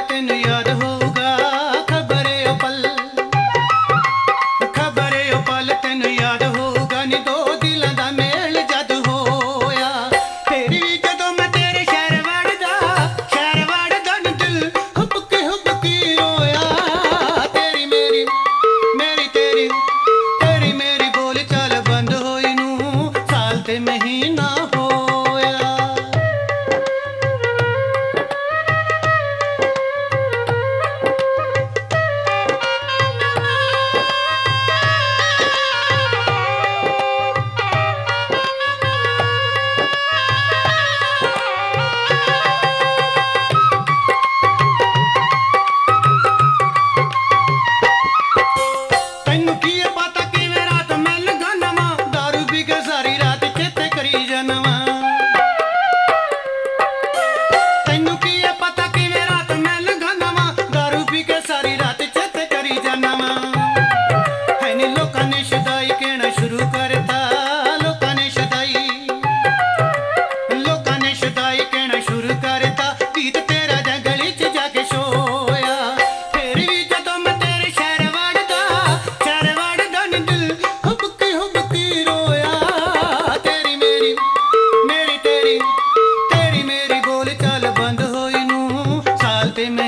ਤੈਨੂੰ ਯਾਦ ਹੋਊਗਾ ਖਬਰ ਓ ਪਲ ਤੈਨੂੰ ਯਾਦ ਹੋਊਗਾ ਨੀ ਦੋ ਦਿਲਾਂ ਦਾ ਮੇਲ ਜਦ ਹੋਇਆ। ਫਿਰ ਵੀ ਜਦੋਂ ਮੈਂ ਤੇਰੇ ਸ਼ਹਿਰ ਵੜਦਾ ਨੀ ਦਿਲ ਹੁਬਕੀ ਰੋਇਆ। ਤੇਰੀ ਮੇਰੀ ਬੋਲ ਚਾਲ ਬੰਦ ਹੋਈ ਨੂੰ ਸਾਲ ਤੇ ਮਹੀਨਾ ਹੋਇਆ। ਤੈਨੂੰ ਕੀ ਹੈ ਪਤਾ ਕਿਵੇਂ ਰਾਤ ਮੈਂ ਲੰਘਾ ਨਵਾਂ ਦਾਰੂ ਪੀ ਕੇ ਸਾਰੀ ਰਾਤ ਚੇਤੇ ਕਰੀ ਜਾਨਵਾਂ। ਤੈਨੂੰ ਕੀ ਹੈ ਪਤਾ ਕਿਵੇਂ ਰਾਤ ਮੈਂ ਲੰਘਾ ਨਵਾਂ ਦਾਰੂ ਪੀ ਕੇ ਸਾਰੀ ਰਾਤ ਚੇਤੇ ਕਰੀ ਜਾਨਵਾਂ। ਹੈ ਨੀ ਲੋਕਾਂ ਨੇ ਸ਼ੁਦਾਈ ਕਹਿਣਾ ਸ਼ੁਰੂ ਕਰਤਾ ਲੋਕਾਂ ਨੇ ਸ਼ੁਦਾਈ ਕਹਿਣਾ ਸ਼ੁਰੂ ਕਰਤਾ ਗੀਤ ਤੇਰਾ ਜਾਂ ਗਲੀ 'ਚ ਜਾ ਕੇ ਸ਼ੋਇਆ। ਫਿਰ ਵੀ ਜਦੋਂ ਮੈਂ ਤੇਰੇ ਸ਼ਹਿਰ ਵੜਦਾ ਨੀ ਦਿਲ ਹੁਬਕੀ ਰੋਇਆ। ਤੇਰੀ ਮੇਰੀ ਬੋਲ ਚਾਲ ਬੰਦ ਹੋਈ ਨੂੰ ਸਾਲ ਤੇ